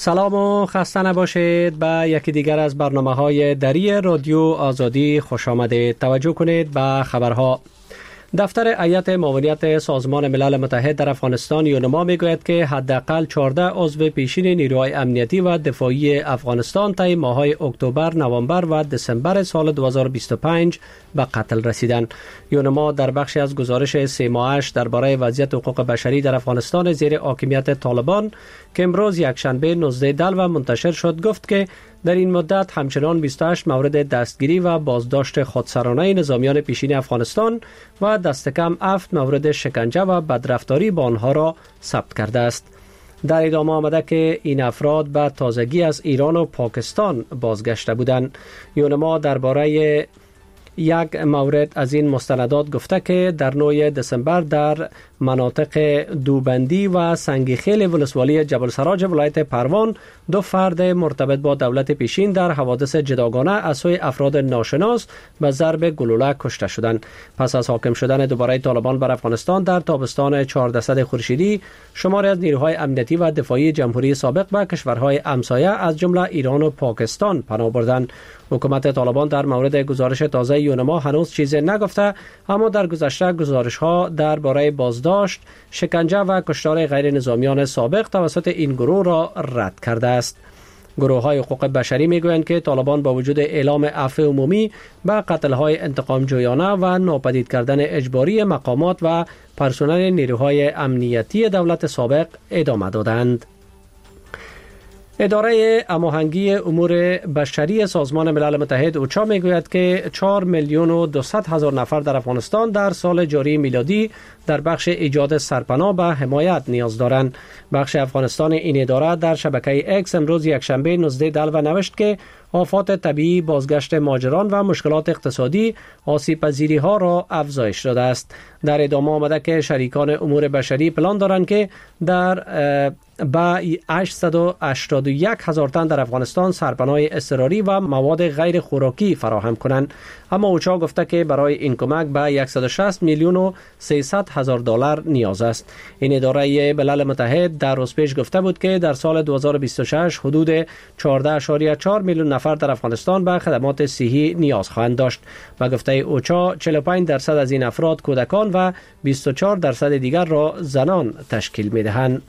سلام و خسته نباشید. به یکی دیگر از برنامه‌های دری رادیو آزادی خوش آمدید. توجه کنید به خبرها. دفتر هیئت معاونیت سازمان ملل متحد در افغانستان یونما میگوید که حداقل 14 عضو پیشین نیروهای امنیتی و دفاعی افغانستان طی ماه‌های اکتبر، نوامبر و دسامبر سال 2025 به قتل رسیدند. یونما در بخشی از گزارش 3 ماهش درباره وضعیت حقوق بشری در افغانستان زیر حاکمیت طالبان که امروز یکشنبه 19 دلو منتشر شد گفت که در این مدت همچنان 28 مورد دستگیری و بازداشت خودسرانه نظامیان پیشین افغانستان و دست کم 7 مورد شکنجه و بدرفتاری با آنها را ثبت کرده است. در ادامه آمده که این افراد به تازگی از ایران و پاکستان بازگشته بودند. یونما درباره یک مورد از این مستندات گفته که در 9 دسامبر در مناطق دوبندی و سنگیخیل ولسوالی جبل سراج ولایت پروان 2 فرد مرتبط با دولت پیشین در حوادث جداگانه از سوی افراد ناشناس به ضرب گلوله کشته شدند. پس از حاکم شدن دوباره طالبان بر افغانستان در تابستان 1400 خورشیدی، شماری از نیروهای امنیتی و دفاعی جمهوری سابق به کشورهای همسایه از جمله ایران و پاکستان پناه بردند. حکومت طالبان در مورد گزارش تازه یونما هنوز چیزی نگفته، اما در گذشته گزارش‌ها درباره بازداشت، شکنجه و کشتار غیر نظامیان سابق توسط این گروه را رد کرده است. گروه‌های حقوق بشری می‌گویند که طالبان با وجود اعلام عفو عمومی به قتل‌های انتقام جویانه و ناپدید کردن اجباری مقامات و پرسنل نیروهای امنیتی دولت سابق ادامه دادند. اداره هماهنگی امور بشری سازمان ملل متحد اوچا میگوید که 4,200,000 نفر در افغانستان در سال جاری میلادی در بخش ایجاد سرپناه به حمایت نیاز دارند. بخش افغانستان این اداره در شبکه اکس امروز یکشنبه 19 دلو نوشت که آفات طبیعی، بازگشت مهاجران و مشکلات اقتصادی آسیب پذیری ها را افزایش داده است. در ادامه آمده که شریکان امور بشری پلان دارند که با 881,000 تن در افغانستان سرپناه اضطراری و مواد غیر خوراکی فراهم کنند. اما اوچا گفته که برای این کمک به 160,300,000 دلار نیاز است. این اداره ملل متحد در روز پیش گفته بود که در سال 2026 حدود 14.4 میلیون نفر در افغانستان به خدمات صحی نیاز خواهند داشت. و گفته اوچا 45% از این افراد کودکان و 24% دیگر را زنان تشکیل می‌دهند.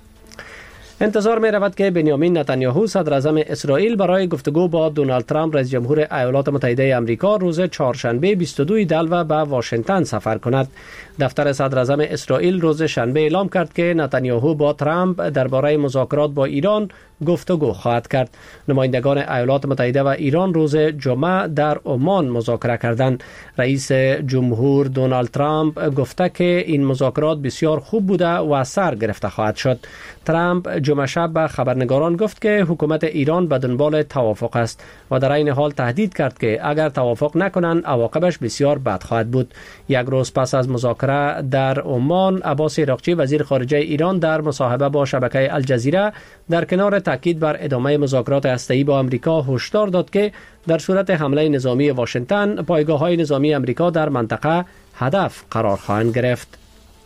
انتظار می رود که بنیامین نتانیاهو صدر اعظم اسرائیل برای گفتگو با دونالد ترامپ رئیس جمهور ایالات متحده آمریکا روز چهارشنبه 22 دلو به واشنگتن سفر کند. دفتر صدر اعظم اسرائیل روز شنبه اعلام کرد که نتانیاهو با ترامپ درباره مذاکرات با ایران گفتگو خواهد کرد. نمایندگان ایالات متحده و ایران روز جمعه در عمان مذاکره کردند. رئیس جمهور دونالد ترامپ گفته که این مذاکرات بسیار خوب بوده و سر گرفته خواهد شد. ترامپ جمعه شب به خبرنگاران گفت که حکومت ایران به دنبال توافق است و در این حال تهدید کرد که اگر توافق نکنند عواقبش بسیار بد خواهد بود. یک روز پس از مذاکره در عمان، عباس عراقچی وزیر خارجه ایران در مصاحبه با شبکه الجزیره در کنار تاکید بر ادامه مذاکرات هسته‌ای با آمریکا هشدار داد که در صورت حمله نظامی واشنگتن، پایگاه‌های نظامی آمریکا در منطقه هدف قرار خواهند گرفت.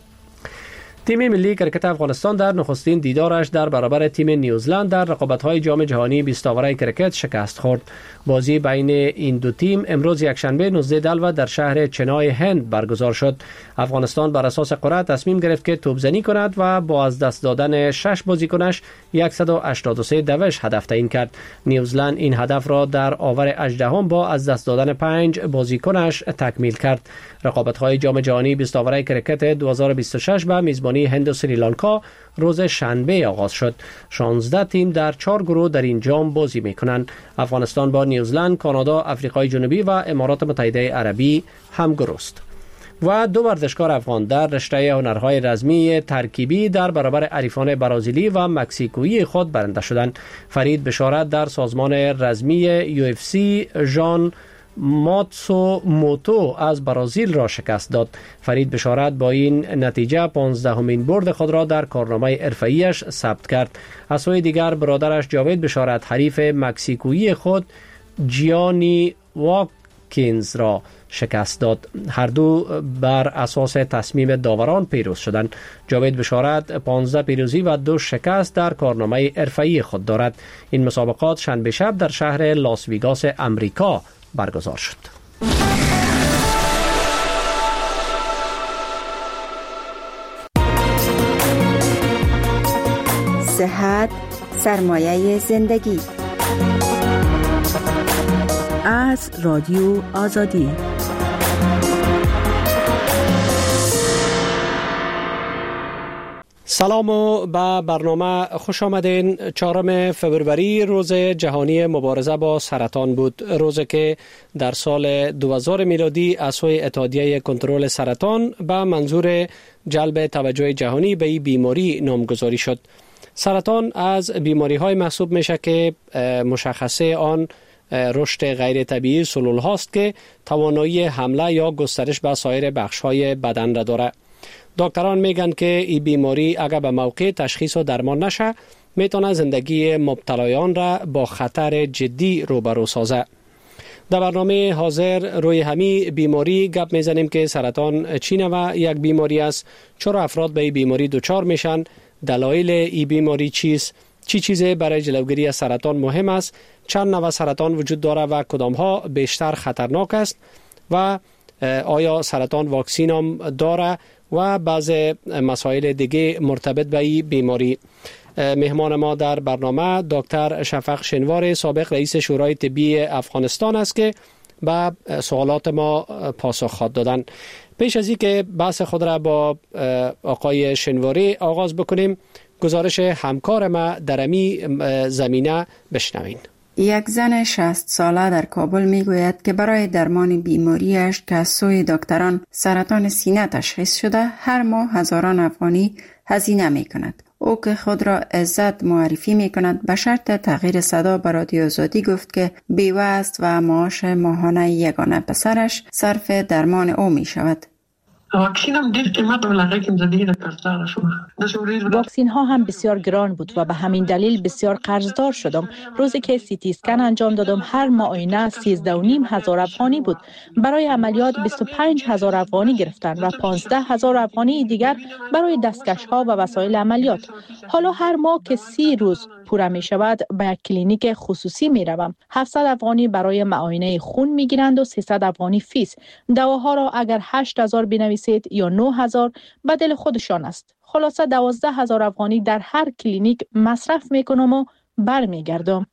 تیم ملی کرکت افغانستان در نخستین دیدارش در برابر تیم نیوزلند در رقابت‌های جام جهانی 20 آوره کرکت شکست خورد. بازی بین این دو تیم امروز یکشنبه 19 دلو در شهر چنای هند برگزار شد. افغانستان بر اساس قرعه تصمیم گرفت که توپزنی کند و با از دست دادن 6 بازیکنش 183 دوش هدف تعیین کرد. نیوزلند این هدف را در آور 18 با از دست دادن 5 بازیکنش تکمیل کرد. رقابت‌های جام جهانی 20 آوره کرکت 2026 به میزبانی هند و سریلانکا روز شنبه آغاز شد. 16 تیم در 4 گروه در این جام بازی می‌کنند. افغانستان با نیوزلند، کانادا، آفریقای جنوبی و امارات متحده عربی همگروه است. و 2 ورزشکار افغان در رشته هنرهای رزمی ترکیبی در برابر حریفان برازیلی و مکزیکویی خود برنده شدند. فرید بشارت در سازمان رزمی UFC ژان ماتسوموتو از برزیل را شکست داد. فرید بشارت با این نتیجه 15مین برد خود را در کارنامه حرفه‌ایش ثبت کرد. از سوی دیگر برادرش جاوید بشارت حریف مکزیکویی خود جیانی هاپکینز را شکست داد. هر دو بر اساس تصمیم داوران پیروز شدند. جاوید بشارت 15 پیروزی و 2 شکست در کارنامه حرفه‌ای خود دارد. این مسابقات شنبه شب در شهر لاس ویگاس امریکا برگزار شد. صحت سرمایه زندگی. از رادیو آزادی. سلام و به برنامه خوش آمدین. 4 فوریه روز جهانی مبارزه با سرطان بود، روزی که در سال 2000 میلادی از سوی اتحادیه کنترل سرطان به منظور جلب توجه جهانی به این بیماری نامگذاری شد. سرطان از بیماری های محسوب میشه که مشخصه آن رشد غیر طبیعی سلول هاست که توانایی حمله یا گسترش به سایر بخش های بدن را داره. دکتران میگن که این بیماری اگر به موقع تشخیص و درمان نشه میتونه زندگی مبتلایان را با خطر جدی روبرو سازه. در برنامه حاضر روی همین بیماری گپ میزنیم که سرطان چی نوع یک بیماری است، چرا افراد به این بیماری دچار میشن، دلایل این بیماری چیست، چی چیزی برای جلوگیری از سرطان مهم است، چند نوع سرطان وجود داره و کدام ها بیشتر خطرناک است و آیا سرطان واکسین هم داره و بعض مسائل دیگه مرتبط به این بیماری. مهمان ما در برنامه دکتر شفق شنوار، سابق رئیس شورای طبی افغانستان است که به سوالات ما پاسخ خواهد دادن. پیش از اینکه بحث خود را با آقای شنواری آغاز بکنیم، گزارش همکار ما در امی زمینه بشنوین. یک زن 60 ساله در کابل میگوید که برای درمان بیماریش که از سوی دکتران سرطان سینه تشخیص شده هر ماه هزاران افغانی هزینه می کند. او که خود را عزت معرفی می کند به شرط تغییر صدا به رادیو آزادی گفت که بیوه است و معاش ماهانه یگانه پسرش صرف درمان او می شود. واکسین ها هم بسیار گران بود و به همین دلیل بسیار قرضدار شدم. روزی که CT اسکن انجام دادم هر معاینه 13,500 افغانی بود. برای عملیات 25,000 افغانی گرفتند و 15,000 افغانی دیگر برای دستکش ها و وسایل عملیات. حالا هر ماه که 30 روز پوره می شود به یک کلینیک خصوصی می روم. 700 افغانی برای معاینه خون می گیرند و 300 افغانی فیس. دواها را اگر 8,000 بنویسید یا 9,000 به دل خودشان است. خلاصه 12,000 افغانی در هر کلینیک مصرف می کنم و برمی گردم.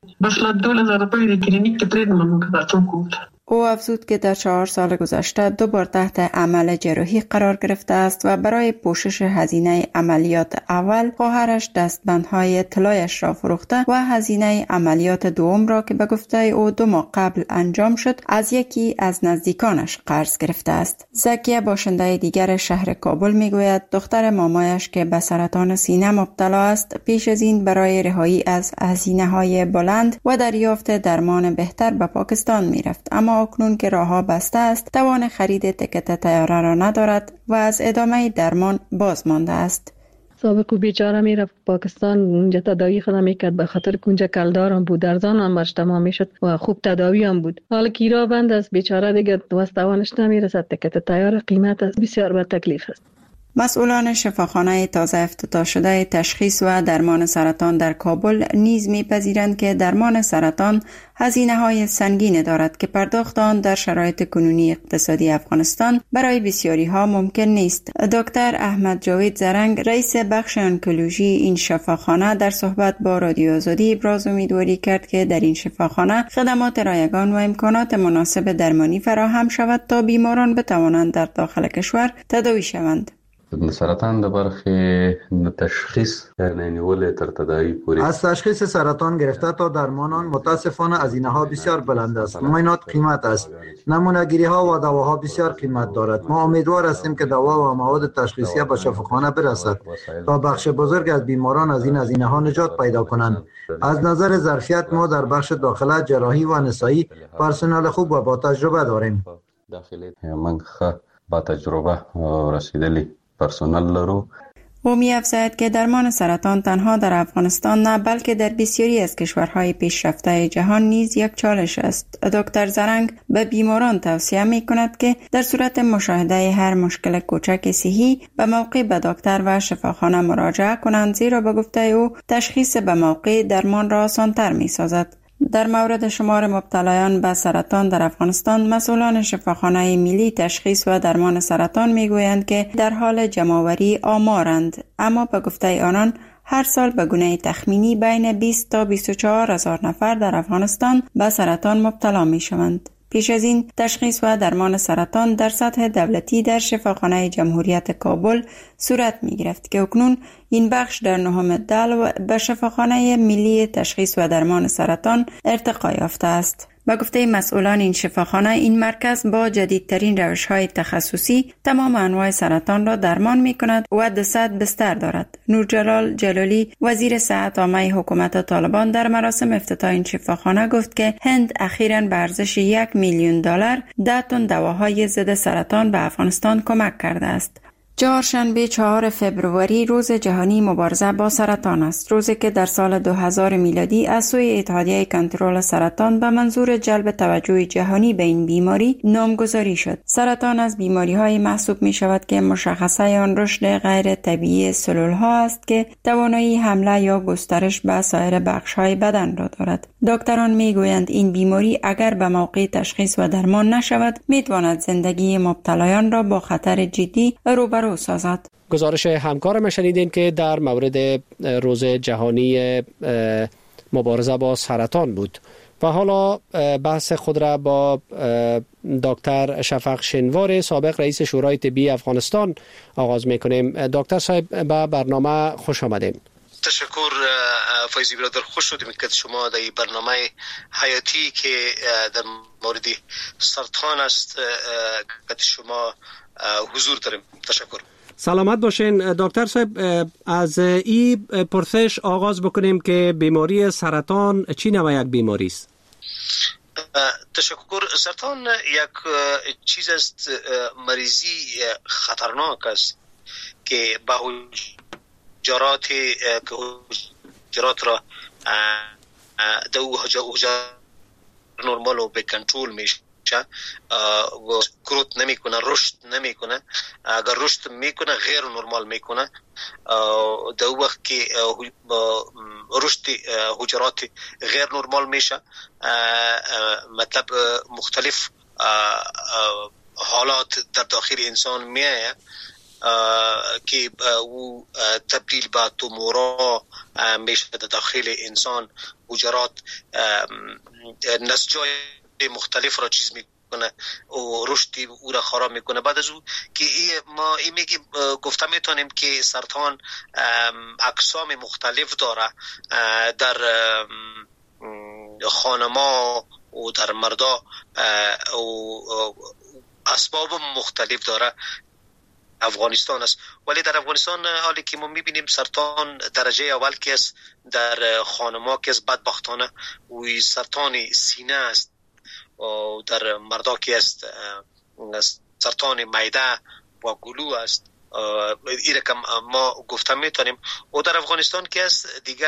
او افزود که در 4 سال گذشته 2 بار تحت عمل جراحی قرار گرفته است و برای پوشش هزینه عملیات اول خواهرش دستبندهای طلایش را فروخته و هزینه عملیات دوم را که به گفته او 2 ماه قبل انجام شد از یکی از نزدیکانش قرض گرفته است. زکیه باشنده دیگر شهر کابل میگوید دختر مامایش که به سرطان سینه مبتلا است پیش از این برای رهایی از هزینه‌های بلند و دریافت درمان بهتر به پاکستان میرفت، اما اکنون که راه‌ها بسته است توان خرید تکت طیاره را ندارد و از ادامه درمان باز مانده است. سابق بیچاره میرفت پاکستان، اونجا تداوی خودم میکرد به خاطر کنجا کلدارم بود، ارزان هم برش تمام میشد و خوب تداوی هم بود. حالا کیرا بند است، بیچاره دیگه وستوانش نمیرسد، تکت طیاره قیمت است، بسیار با تکلیف است. مسئولان شفاخانه تازه افتتاح شده تشخیص و درمان سرطان در کابل نیز می‌پذیرند که درمان سرطان هزینه‌های سنگین دارد که پرداخت آن در شرایط کنونی اقتصادی افغانستان برای بسیاری‌ها ممکن نیست. دکتر احمد جاوید زرنگ رئیس بخش انکولوژی این شفاخانه در صحبت با رادیو آزادی ابراز امیدواری کرد که در این شفاخانه خدمات رایگان و امکانات مناسب درمانی فراهم شود تا بیماران بتوانند در داخل کشور تداوی شوند. سرطان د برخه تشخیص نیول تر تداوی پوری از تشخیص سرطان گرفته تا درمان آن متاسفانه هزینه‌ها بسیار بلند است. معاینات قیمت است. نمونه‌گیری‌ها و دواها بسیار قیمت دارد. ما امیدوار هستیم که دوا و مواد تشخیصی به شفاخانه برسد تا بخش بزرگ از بیماران از این هزینه‌ها نجات پیدا کنند. از نظر ظرفیت ما در بخش داخله جراحی و نسایی پرسنل خوب و با تجربه داریم. من با تجربه رسیدلی پرسنل لرو. او می‌افزاید که درمان سرطان تنها در افغانستان نه بلکه در بسیاری از کشورهای پیشرفته جهان نیز یک چالش است. دکتر زرنگ به بیماران توصیه می‌کند که در صورت مشاهده هر مشکل کوچک صحی به موقع به دکتر و شفاخانه مراجعه کنند، زیرا به گفته او تشخیص به موقع درمان را آسان‌تر می‌سازد. در مورد شمار مبتلایان به سرطان در افغانستان، مسئولان شفاخانه ملی تشخیص و درمان سرطان میگویند که در حال جمع‌آوری آمارند، اما به گفته آنان هر سال به گونه تخمینی بین 20 تا 24 هزار نفر در افغانستان به سرطان مبتلا می شوند. پیش از این تشخیص و درمان سرطان در سطح دولتی در شفاخانه جمهوریت کابل صورت می گرفت که اکنون این بخش در نهم دلو به شفاخانه ملی تشخیص و درمان سرطان ارتقا یافته است. با گفته مسئولان این شفاخانه، این مرکز با جدیدترین روش‌های تخصصی تمام انواع سرطان را درمان می‌کند و 200 بستر دارد. نورجلال جلالی، وزیر صحت عامه حکومت طالبان، در مراسم افتتاح این شفاخانه گفت که هند اخیراً به ارزش $1 میلیون 10 تن دواهای ضد سرطان به افغانستان کمک کرده است. چهارشنبه 4 فبروری روز جهانی مبارزه با سرطان است، روزی که در سال 2000 میلادی از سوی اتحادیه کنترل سرطان به منظور جلب توجه جهانی به این بیماری نامگذاری شد. سرطان از بیماری‌های محسوب می‌شود که مشخصه آن رشد غیر طبیعی سلول‌ها است که توانایی حمله یا گسترش به سایر بخش‌های بدن را دارد. دکتران می‌گویند این بیماری اگر به موقع تشخیص و درمان نشود، می‌تواند زندگی مبتلایان را با خطر جدی روبرو سازد. گزارش همکارم شنیدین که در مورد روز جهانی مبارزه با سرطان بود. و حالا بحث خود را با دکتر شفق شنوار، سابق رئیس شورای طبی افغانستان آغاز میکنیم. دکتر صاحب، به برنامه خوش آمدین. تشکر فیضی برادر، خوش شدیم که شما در برنامه حیاتی که در مورد سرطان است که شما حضور داریم. تشکر. سلامت باشین دکتر صاحب. از این پرسش آغاز بکنیم که بیماری سرطان چی نوع یک بیماری است؟ تشکر. سرطان یک چیز است، مریضی خطرناک است که به حجرات را دو حجرات نرمال و به کنترل میشه و گروت نمیکنه، رشد نمیکنه. اگر رشد میکنه غیر نرمال میکنه. در وقت که رشد حجرات غیر نرمال میشه، مطلب مختلف حالات در داخل انسان میایه که او تبدیل به تومورا میشه در داخل انسان. حجرات نسجای مختلف را چیز میکنه و رشد او را خراب میکنه. بعد از او که ما میگیم گفته میتونیم که سرطان اقسام مختلف داره، در خانما و در مردا و اسباب مختلف داره. افغانستان است، ولی در افغانستان حالی که ما میبینیم سرطان درجه اول که است در خانما که است بدبختانه و سرطان سینه است، و در مردا که است سرطان معده و گلو است. این رقم ما گفته میتونیم. و در افغانستان که است دیگه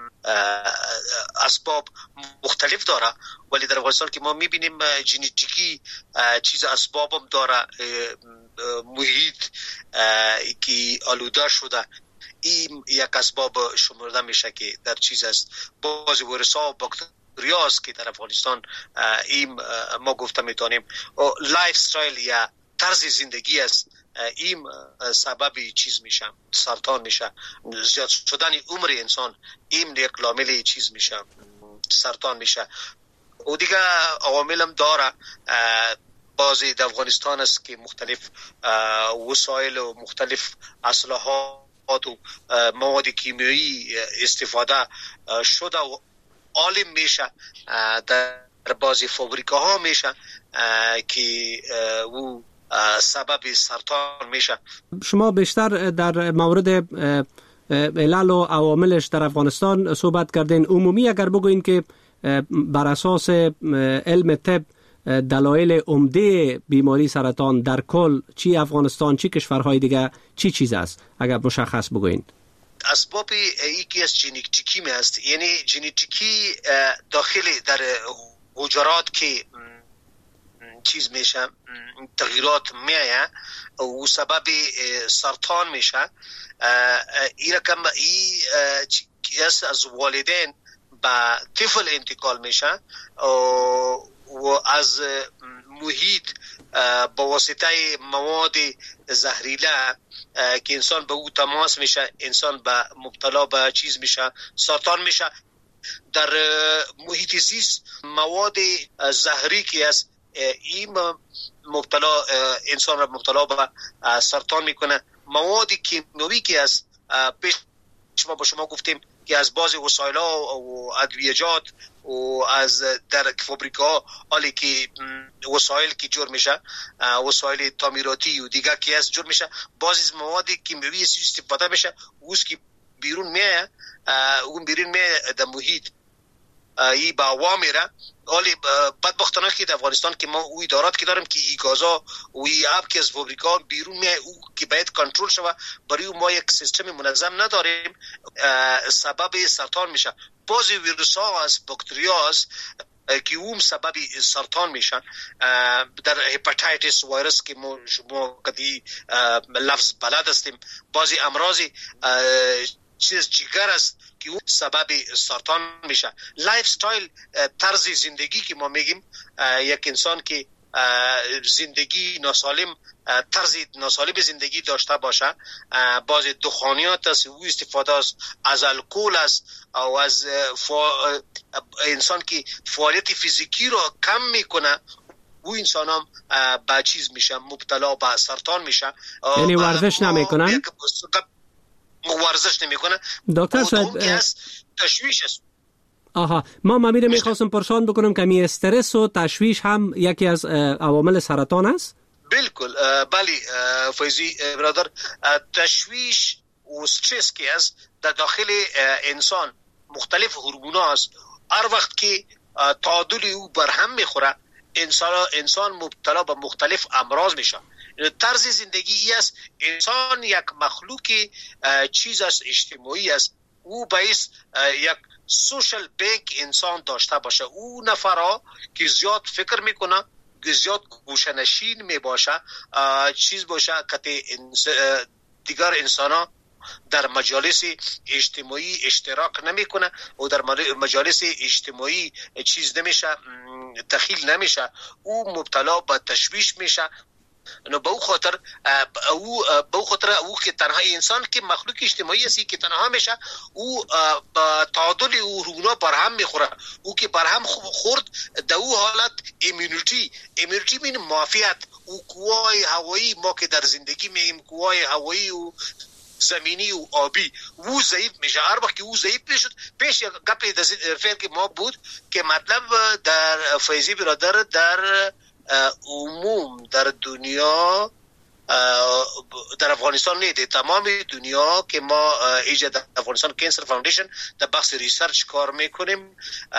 اسباب مختلف داره، ولی در افغانستان که ما میبینیم ژنتیکی چیز اسباب هم داره، محیط که آلوده شده. این یک اسباب شمرده میشه که در چیز است. بعضی ویروس‌ها و باکتریا است که در افغانستان این ما گفته میتونیم لایف استایل یا طرز زندگی است. این سبب چیز میشه، سرطان میشه. زیاد شدن عمر انسان این یک لامل چیز میشه، سرطان میشه. و دیگه عوامل هم داره. بعضی در افغانستان است که مختلف وسایل و مختلف اسلحات و مواد کیمیایی استفاده شده و عالم میشه در بعضی فابریکاها میشه که او سبب سرطان میشه. شما بیشتر در مورد علل و عواملش در افغانستان صحبت کردین. عمومی اگر بگوین که بر اساس علم طب دلایل عمده بیماری سرطان در کل چی افغانستان چی کشورهای دیگه چی چیز است اگر مشخص بگوین؟ اسباب یکی از ژنتیکی می است، یعنی ژنتیکی داخل در حجرات که چیز میشه تغییرات میایه و سبب سرطان میشه. این رقم از والدین به طفل انتقال میشه و از محیط با واسطه مواد زهریله که انسان به او تماس میشه، انسان به مبتلا به چیز میشه، سرطان میشه. در محیط زیست مواد زهری که است این مبتلا انسان را مبتلا به سرطان میکنه. مواد کیمیایی که است پیش ما با شما گفتیم که از بعض وسایل‌ها و ادویه‌جات و از در فابریکه‌ها حالی که وسایل که جور میشه، وسایل تعمیراتی و دیگر که از جور میشه، بعضی از مواد کیمیایی استفاده میشه، اوست که بیرون میاد، اون بیرون میاد در محیط ای با عوام میره. حالی بدبختانه که در افغانستان که ما او ادارات که داریم که ای گازا و ای آب که از فابریکا بیرون میاد او که باید کنترل شود، برای او ما یک سیستم منظم نداریم، سبب سرطان میشه. بعضی ویروس‌ها از باکتریا است که اون سبب سرطان میشن. در هپاتیتس ویروس که ما کدی لفظ بلد هستیم، بعضی امراضی چیز جگر است که اون سبب سرطان میشه. لایف استایل، طرز زندگی که ما میگیم، یک انسان که زندگی ناسالم، طرز ناسالم زندگی داشته باشه، باز دخانیات است، او استفاده است از الکل است او از انسان که فعالیت فیزیکی رو کم میکنه، او انسان هم با چیز میشه، مبتلا به سرطان میشه. یعنی ورزش نمیکنن؟ ورزش نمیکنه. دکتر صاحب تشویش است. آها، ما میره میخواستم پرسان بکنم که می استرس و تشویش هم یکی از عوامل سرطان است؟ بالکل بله فیضی برادر، تشویش و استرس که است در داخل انسان مختلف هورمونا است. هر وقت که تعادل او برهم میخوره انسان مبتلا به مختلف امراض میشه. طرز زندگی است، انسان یک مخلوق چیز است، اجتماعی است، او باید یک سوشل بینک انسان داشته باشه. او نفرها که زیاد فکر میکنه، که زیاد گوشه‌نشین میباشه، چیز باشه که دیگر انسان ها در مجالس اجتماعی اشتراک نمیکنه و در مجالس اجتماعی چیز نمیشه، دخیل نمیشه، او مبتلا به تشویش میشه. نو به او خاطر او که تنها انسان که مخلوق اجتماعی است که تنها میشه، او با تعادل او هورمونا برهم میخوره. او که برهم خورد در او حالت ایمونیتی مین معافیت، او قوای هوایی ما که در زندگی میگیم قوای هوایی و زمینی و آبی او ضعیف میشه. هر وقت که او ضعیف میشد، پیش یک گپ در فعل که ما بود که مطلب در فیضی برادر در عموم در دنیا، در افغانستان نیده، تمام دنیا که ما ایجاد در افغانستان کانسر فاوندیشن در بخش ریسرچ کار میکنیم،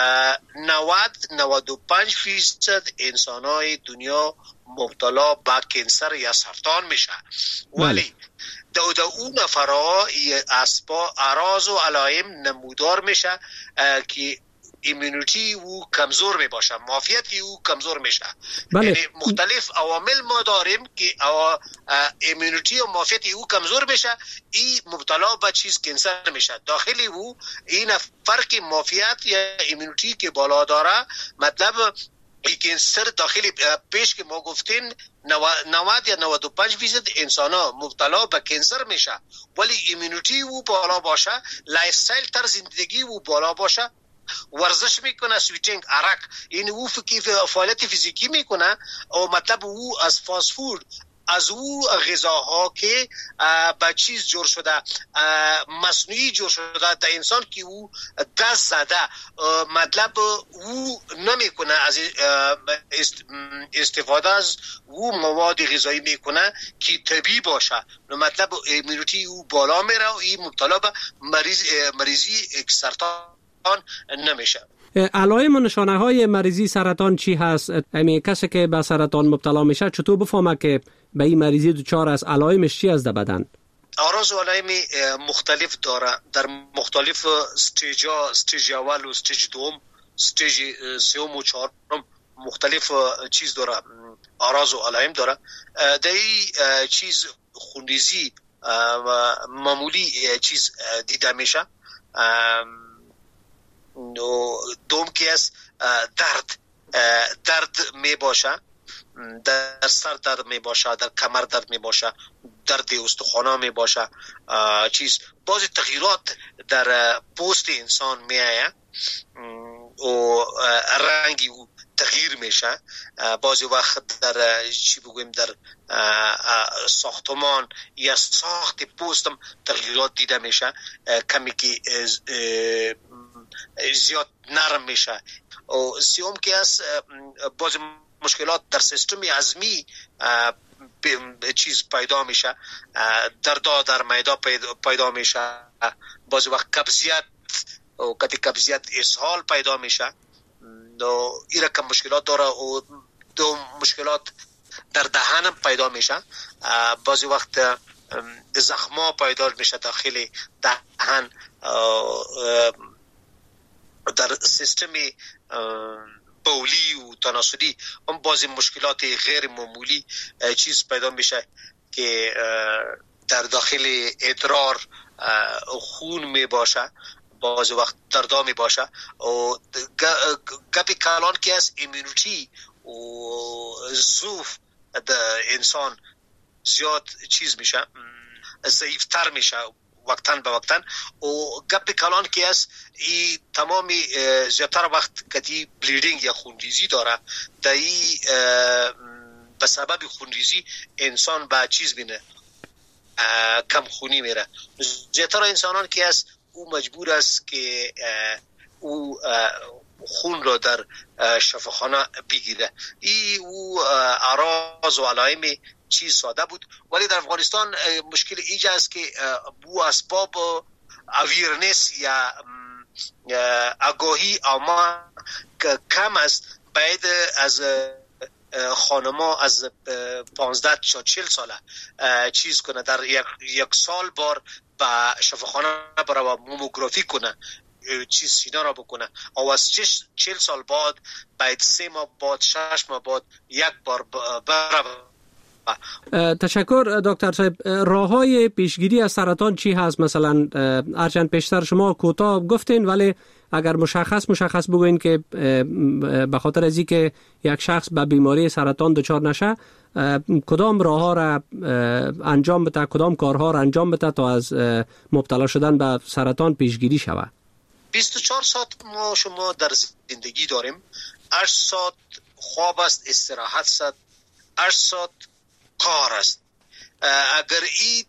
90-95% انسانای دنیا مبتلا به کانسر یا سرطان میشه. ولی در اون نفرها اعراض و علائم نمودار میشه که ایمونیتی او کمزور می باشه، معافیت او کمزور میشه. یعنی مختلف عوامل ما داریم که ایمونیتی و معافیت او کمزور میشه، این مبتلا به چیز کانسر میشه. داخلی او این فرق معافیت یا ایمونیتی که بالا داره، مطلب کانسر داخلی پیش که ما گفتیم 90 یا 95% انسان ها مبتلا به کانسر میشه، ولی ایمونیتی او بالا باشه، لایف استایل طرز زندگی او بالا باشه، ورزش میکنه، سویچینگ عرق، این او فعالیت فیزیکی میکنه، و مطلب او از فاست فود، از او غذاها که با چیز جور شده، مصنوعی جور شده، در انسان که او دست زده، مطلب او نمیکنه از استفاده از او مواد غذایی میکنه که طبیعی باشه، مطلب ایمونیتی او بالا میره و این مبتلا به مریضی سرطان نمیشه. علائم و نشانه های مریضی سرطان چی هست؟ کسی که به سرطان مبتلا میشه چطور بفهمه که به این مریضی دچار است؟ علائمش چی است در بدن؟ آراز و علائم مختلف داره، در مختلف استیج اول و استیج دوم، استیج سوم و چهارم مختلف چیز داره، آراز و علائم داره. در این چیز خونریزی معمولی چیز دیده میشه. دوم که است درد می باشه، در سر درد می باشه، در کمر درد می باشه، درد استخوان می باشه، چیز بعضی تغییرات در پوست انسان می آید و رنگی تغییر میشه. بعضی وقت در چی بگویم در ساختمان یا ساخت پوستم تغییرات دیده میشه، کمی که زیاد نرم میشه. و سیوم که است بعضی مشکلات در سیستم هضمی چیز پیدا میشه، درد در معده پیدا میشه، بعضی وقت قبضیت و قبضیت اسهال پیدا میشه. این رقم مشکلات داره و دو مشکلات در دهنم پیدا میشه. بعضی وقت زخما پیدا میشه داخل دهن، در سیستم بولی و تناسلی هم بعضی مشکلات غیر معمولی چیز پیدا میشه که در داخل ادرار خون می باشه، بعضی وقت دردا می باشه و گپی کلان که از ایمونیتی و ضعف انسان زیاد چیز میشه، ضعیفتر میشه وقتاً به وقتاً. و گپ کلان که است این تمامی زیادتر وقت کتی بلیڈنگ یا خونریزی داره، در این به سبب خونریزی انسان به چیز بینه کم خونی میره. زیادتر انسانان که است او مجبور است که او خون را در شفاخانه بگیره. این او اعراض و علائم چیز ساده بود، ولی در افغانستان مشکل ایجا است که بو اسباب اویرنس یا آگاهی عامه کم است. باید از خانما از 15 تا 40 ساله چیز کنه، در یک سال بار به شفاخانه بره و ماموگرافی کنه، چیز سینه را بکنه. او از 40 سال بعد باید 3 ماه بعد 6 ماه بعد یک بار بره. تشکر دکتر صاحب. راه‌های پیشگیری از سرطان چی هست؟ مثلا هرچند پیشتر شما کوتاه گفتین، ولی اگر مشخص بگوین که به خاطر از اینکه یک شخص به بیماری سرطان دچار نشه کدام راه‌ها را انجام بده، کدام کارها را انجام بده تا از مبتلا شدن به سرطان پیشگیری شود؟ 24 ساعت ما شما در زندگی داریم. 8 ساعت خواب است، استراحت است، 8 ساعت کار است. اگر این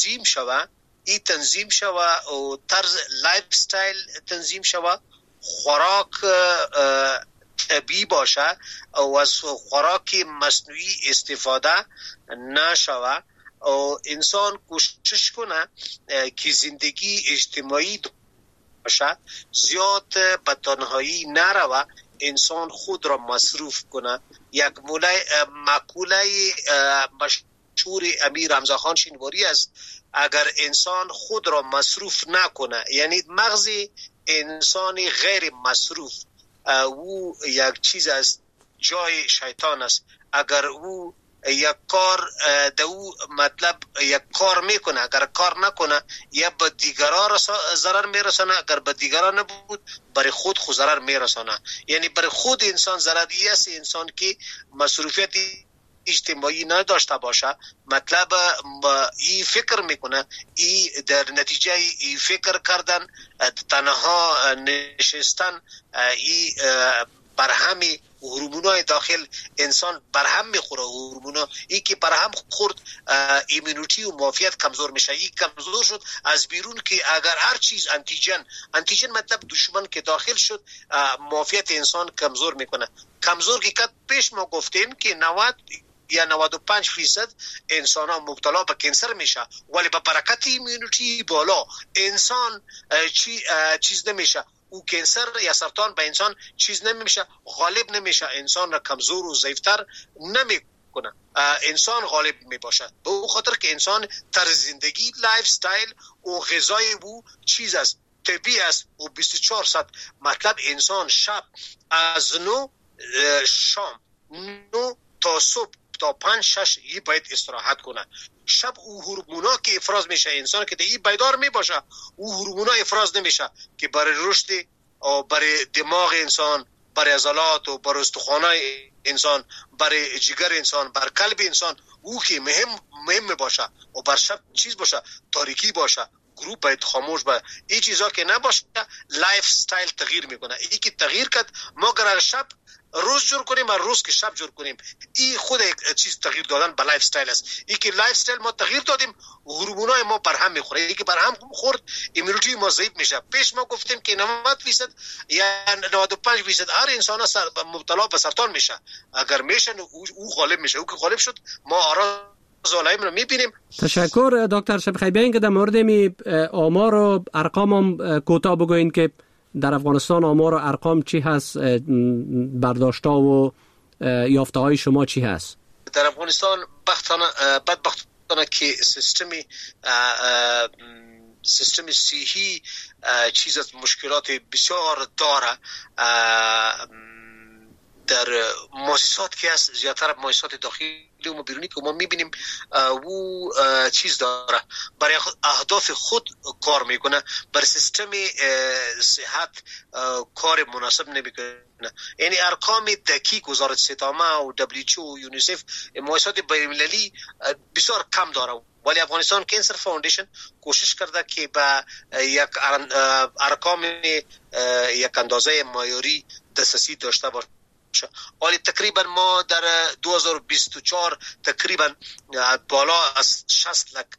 تنظیم شود و طرز لایف استایل تنظیم شود، خوراک طبیعی باشه و از خوراک مصنوعی استفاده نشود و انسان کوشش کنه که زندگی اجتماعی باشه، زیاد به تنهایی نروه، انسان خود را مصروف کنه. یک مقوله مشهور امیر حمزه خان شینواری است: اگر انسان خود را مصروف نکنه، یعنی مغز انسان غیر مصروف او یک چیز است، جای شیطان است. اگر او یک کار دو مطلب یک کار میکنه، اگر کار نکنه یا به دیگران ضرر میرسانه، اگر به دیگران نبود برای خود ضرر میرسانه. یعنی برای خود انسان ضرری است، انسان که مصروفیت اجتماعی نداشته باشه، مطلب این فکر میکنه، این در نتیجه این فکر کردن، تنها نشستن، این برهمی هورمونای داخل انسان برهم میخوره. هورمونا این که برهم خورد ایمونیتی و معافیت کمزور میشه. این کمزور شد از بیرون که اگر هر چیز انتیجن مطلب دشمن که داخل شد، معافیت انسان کمزور میکنه. کمزور که پیش ما گفتیم که 90 یا 95% انسان ها مبتلا به کانسر میشه، ولی به برکت ایمونیتی بالا انسان چیز نمیشه. او کانسر یا سرطان به انسان چیز نمیشه، غالب نمیشه، انسان را کمزور و ضعیفتر نمیکنه، انسان غالب میباشد. به او خاطر که انسان طرز زندگی، لایف استایل و غذای او چیز است، طبیعی است و 24 ساعت، مطلب انسان شب از 9 شام 9 تا صبح تا 5-6 باید استراحت کنه. شب او هورمونا که افراز میشه، انسان که دیگه بیدار میباشه او هورمونا افراز نمیشه که برای رشد و برای دماغ انسان، برای عضلات و برای استخوانای انسان، برای جگر انسان، برای قلب انسان او که مهم باشه و بر شب چیز باشه، تاریکی باشه، گروپ باید خاموش باشه. این چیزا که نباشه لایف استایل تغییر میکنه. این که تغییر کرد ما قرار شب روز جور کنیم و روز که شب جور کنیم، این خود یک چیز تغییر دادن به لایف استایل است. این که لایف استایل ما تغییر دادیم هورمونای ما برهم میخوره، این که برهم خورد ایمیونیتی ما ضعیف میشه. پیش ما گفتیم که 90% یا 95% هر انسان مبتلا به سرطان میشه، اگر میشن او غالب میشه، او که غالب شد ما زالاییم رو میبینیم. تشکر دکتر شفیقی. بیاین که در مورد آمار و ارقام هم کوتاه بگوین که در افغانستان آمار و ارقام چی هست، برداشت‌ها و یافته‌های شما چی هست؟ در افغانستان بدبختانه که سیستم صحی چیز از مشکلات بسیار داره. در مؤسسات که هست، زیادتر مؤسسات داخلی و بیرونی که ما میبینیم او چیز داره، برای اهداف خود کار میکنه، برای سیستم صحت کار مناسب نمیکنه. یعنی ارقام دقیق وزارت ستامه و WHO و یونیسف، مؤسسات بین‌المللی بسیار کم داره، ولی افغانستان کانسر فاوندیشن کوشش کرده که با یک ارقام یک اندازه معیاری دسترسی داشته باشه. ولی تقریبا ما در 2024 تقریبا بالا از 60 لک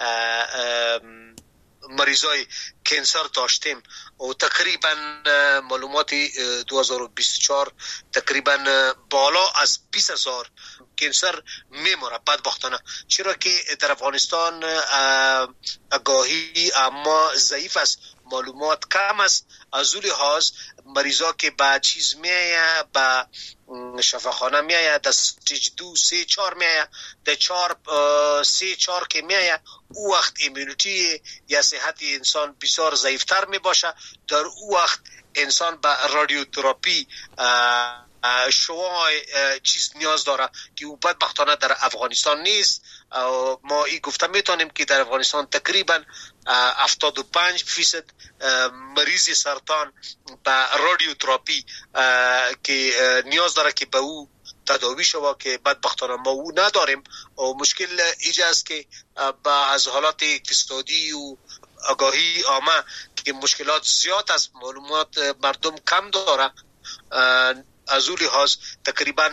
مریضای کانسر داشتیم و تقریبا معلومات 2024 تقریبا بالا از 20,000 کانسر میمونه بدبختانه. چرا که در افغانستان آگاهی اما ضعیف است، معلومات کم است. از اون لحاظ مریضا که با چیز میایه، با شفاخانه میایه، در استیج 2 3 4 میایه، در 3 4 که میایه، او وقت ایمیونیتی یا صحت انسان بسیار ضعیفتر میباشه. در او وقت انسان با رادیوتراپی شعاع چیز نیاز داره که او بدبختانه در افغانستان نیست. ما این گفته میتونیم که در افغانستان تقریبا 75% مریض سرطان با رادیوتراپی که نیاز داره که به او تداوی شود که بدبختانه ما او نداریم. و مشکل ایجا است که با از حالات اقتصادی و آگاهی عامه که مشکلات زیاد است، معلومات مردم کم داره. از اون لحاظ تقریبا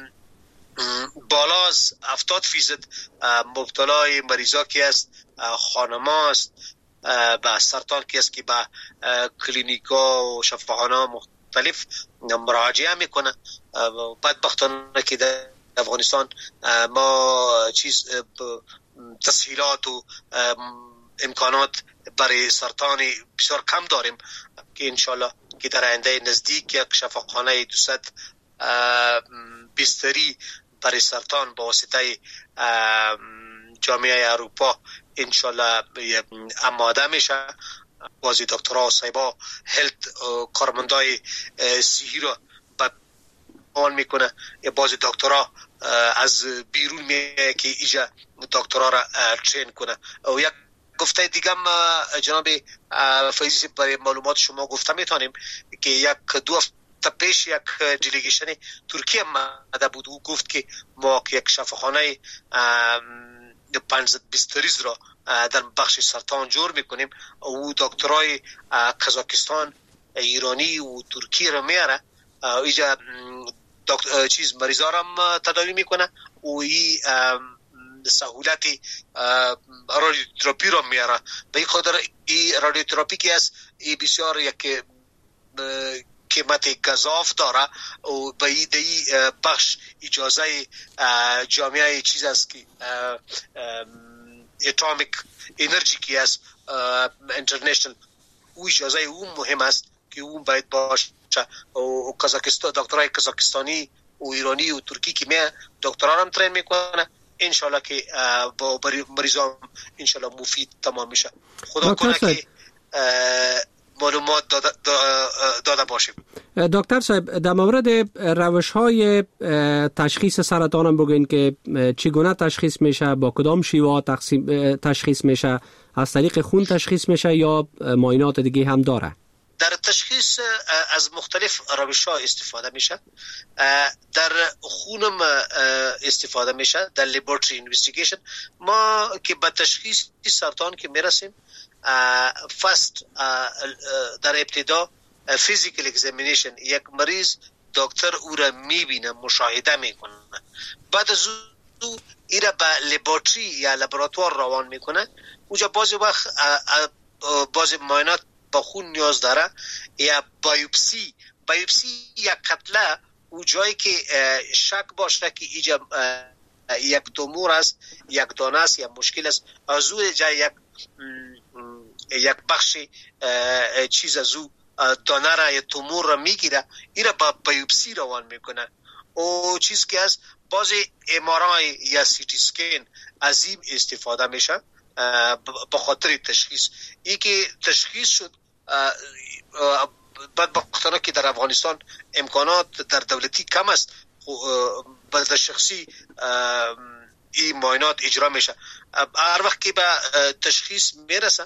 بالا از 70% مبتلای مریضا که است خانما است با سرطان که است که با کلینیکا و شفاخانه مختلف مراجعه میکنه. بدبختانه که در افغانستان ما چیز تسهیلات و امکانات برای سرطان بسیار کم داریم که انشالله که در آینده نزدیک یک شفاخانه 200 بستری برای سرطان با واسطه جامعه اروپا انشالله آماده میشه. بازی دکترها و صاحبا هلت کارمندای صحی را آن میکنه. بازی دکترها از بیرون میگه که ایجا دکترها را ترین کنه. و یک گفته دیگه جناب فیضی برای معلومات شما گفته میتونیم که یک 2 هفته پیش یک دیلیگیشن ترکیه آمده بود و گفت که ما یک شفاخانه 500 بستریز را در بخش سرطان جور میکنیم. او دکترای قزاقستان، ایرانی و ترکیه را میاره اینجا چیز مریضا را تداوی میکنه و این سهولت رادیوتراپی را میاره. به این خاطر این رادیوتراپی که است این بسیار یک قیمت گزاف داره و به این بخش اجازه جامعه چیز است که اتمیک انرژی که است اینترنشنال او اجازه او مهم است که اون باید باشه و کازاکستان دکترای کازاکستانی و ایرانی و ترکی که میه دکتران هم ترین میکنه ان شاء الله که با مریضان ان شاء الله مفید تمام میشه. خدا کنه که معلومات داده باشیم. دکتر صاحب در مورد روش‌های تشخیص سرطان هم بگوین که چگونه تشخیص میشه، با کدام شیوه تشخیص میشه، از طریق خون تشخیص میشه یا معاینات دیگه هم داره؟ در تشخیص از مختلف روش‌ها استفاده میشه. در خونم استفاده میشه، در لابراتوری اینوستیگیشن. ما که به تشخیص سرطان که میرسیم فست در ابتدا فیزیکال اگزامینیشن، یک مریض دکتر او را میبینه، مشاهده میکنه، بعد از او ایره به لابراتوری یا لابراتوار روان میکنه. اونجا بعضی وقت بعضی معاینات با خون نیاز داره، یا بایوپسی یک قتله او جایی که شک باشه که اینجا یک تومور است، یک دانه است یا مشکل است، از او جای یک بخش چیز از او دانه را یا تومور را میگیره، این را با بایوپسی روان میکنه. او چیز که از بعضی ام‌آرآی یا سی تی اسکن از این استفاده میشه به خاطر تشخیص. این که تشخیص شد بدبختانه که در افغانستان امکانات در دولتی کم است، در شخصی این معاینات اجرا میشه. هر وقت که به تشخیص میرسه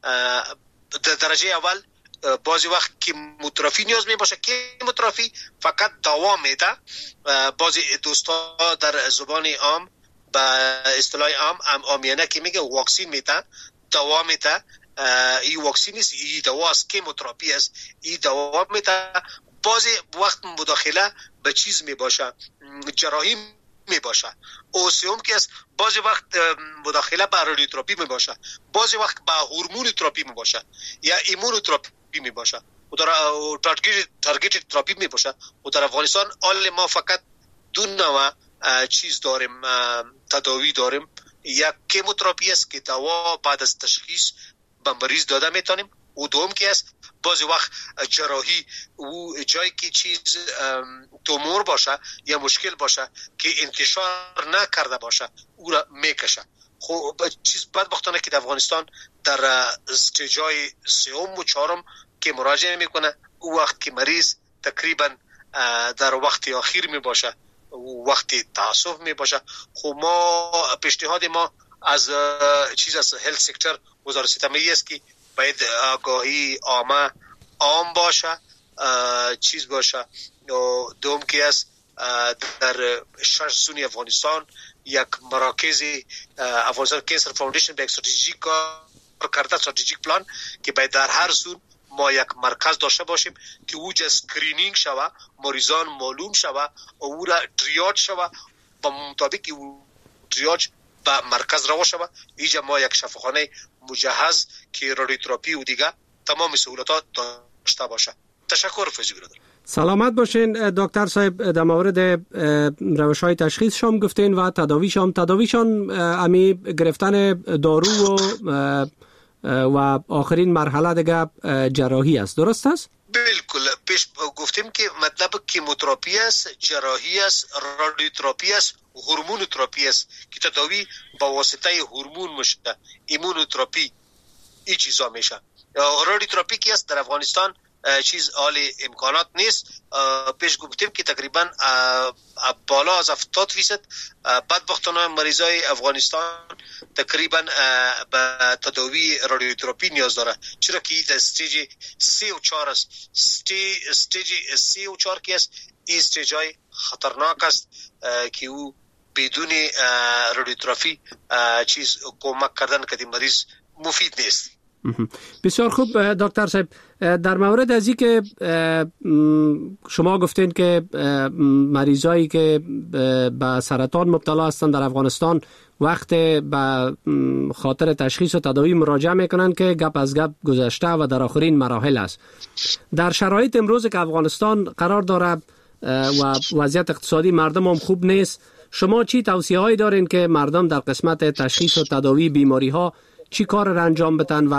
در درجه اول بعضی وقت که کیموتراپی نیاز می باشه، کیموتراپی فقط دوا میده. بعضی دوستا در زبان عام به اصطلاح عام عامیانه که میگه واکسین میده، دوا میده. این واکسین نیست، این دوا است، کیموتراپی است، این دوا میده. بعضی وقت مداخله به چیز می باشه، جراحی می باشه. اوسیوم که است، بعضی وقت مداخله به رادیوتراپی می باشه، بعضی وقت به هورمون تراپی می باشه یا ایمونوتراپی می باشه و در تارگت تراپی می باشه. و در افغانستان آل ما فقط دو نوع چیز داریم، تداوی داریم. یک کیموتراپی است که دوا بعد از تشخیص به مریض داده میتونیم، و دوم که است بعضی وقت جراحی و جایی که چیز تومور باشه یا مشکل باشه که انتشار نکرده باشه او را میکشه. خب چیز بدبختانه که در افغانستان در استیجای سوم و چهارم که مراجعه میکنه، او وقت که مریض تقریبا در وقت اخیر می باشه، وقت تعصف می باشه. خب ما پیشنهاد ما از چیز از هلت سکتر وزارت صحت است که باید آگاهی عام باشه، چیز باشه. دوم که است در 6 زون افغانستان یک مراکز افغانستان کانسر فاوندیشن به استراتژیک کار کرده، استراتژیک پلان که باید در هر زون ما یک مرکز داشته باشیم که اوجا اسکرینینگ شوه، مریضان معلوم شوه، او را تریاج شوه، با مطابق او تریاج به مرکز روا شوه. اینجا ما یک شفاخانه مجهز که رادیوتراپی و دیگه تمام سهولتات داشته باشه. تشکر فیضی برادر. سلامت باشین دکتر صاحب. در مورد روش‌های تشخیص شام گفتین و تداویشان امی گرفتن دارو و آخرین مرحله دیگه جراحی است، درست است؟ بالکل. پیش گفتیم که مطلب کیموتراپی است، جراحی است، رادیوتراپی است، هورمونوتراپی است که تداوی با واسطه هورمون میشه، ایمونوتراپی این چیزا میشه. رادیوتراپی که است در افغانستان چیز عالی امکانات نیست. پیش گفتیم که تقریبا بالا از 70% بدبختانه مریضای افغانستان تقریبا به تداوی رادیوتراپی نیاز داره، چرا که این استیج 3 و 4 است. استیج 3 و 4 که است این استیجای خطرناک است که او بدون رادیوتراپی چیز کمک کردن که مریض مفید نیست. بسیار خوب دکتر صاحب. در مورد از این که شما گفتین که مریضایی که به سرطان مبتلا هستند در افغانستان وقت به خاطر تشخیص و تداوی مراجعه میکنن که گپ از گپ گذشته و در آخرین مراحل است. در شرایط امروز که افغانستان قرار داره و وضعیت اقتصادی مردم هم خوب نیست، شما چی توصیه هایی دارین که مردم در قسمت تشخیص و تداوی بیماری ها چی کار را انجام بدن و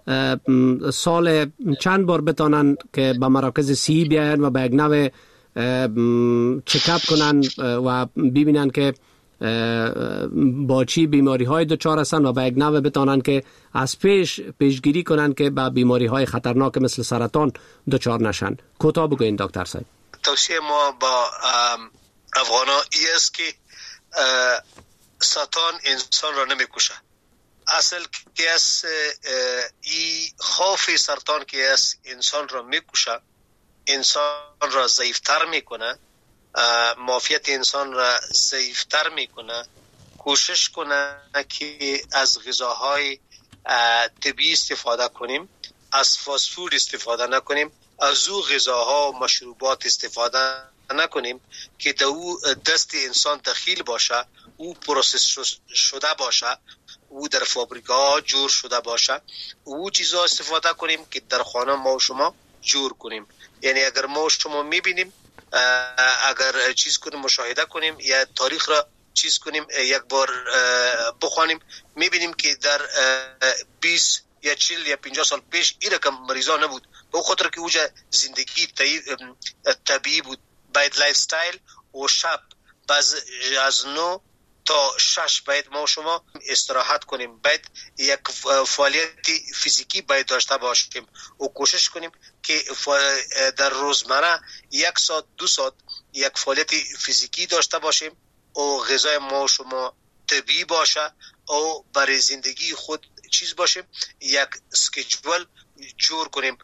سال چند بار بتانن که به مراکز صحی بیاین و به یک نوع چکاپ کنن و ببینن که با چی بیماری های دچار هستن و به یک نوع بتانن که از پیشگیری کنن که به بیماری های خطرناک مثل سرطان دچار نشن. کوتاه بگوین دکتر صاحب. توصیه ما با افغانا ای است که سرطان انسان را نمیکشه. اصل که است ای خوف سرطان که است انسان را میکشه، انسان را ضعیفتر میکنه، معافیت انسان را ضعیفتر میکنه. کوشش کنه که از غذاهای طبیعی استفاده کنیم، از فاست فود استفاده نکنیم، از او غذاها و مشروبات استفاده نکنیم که دو دست انسان دخیل باشه، او پروسس شده باشه، او در فابریکا جور شده باشه. او چیزا استفاده کنیم که در خانه ما و شما جور کنیم. یعنی اگر ما و شما میبینیم، اگر چیز کنیم، مشاهده کنیم یا تاریخ را چیز کنیم، یک بار بخوانیم، میبینیم که در 20 یا 40 یا 50 سال پیش این رقم مریضا نبود، به خاطر که اوجا زندگی طبیعی بود. باید لایف استایل و شب از 9 تا 6 باید ما و شما استراحت کنیم، باید یک فعالیت فیزیکی باید داشته باشیم و کوشش کنیم که در روزمره 1 ساعت 2 ساعت یک فعالیت فیزیکی داشته باشیم و غذای ما و شما طبیعی باشه و برای زندگی خود چیز باشیم، یک اسکیجول جور کنیم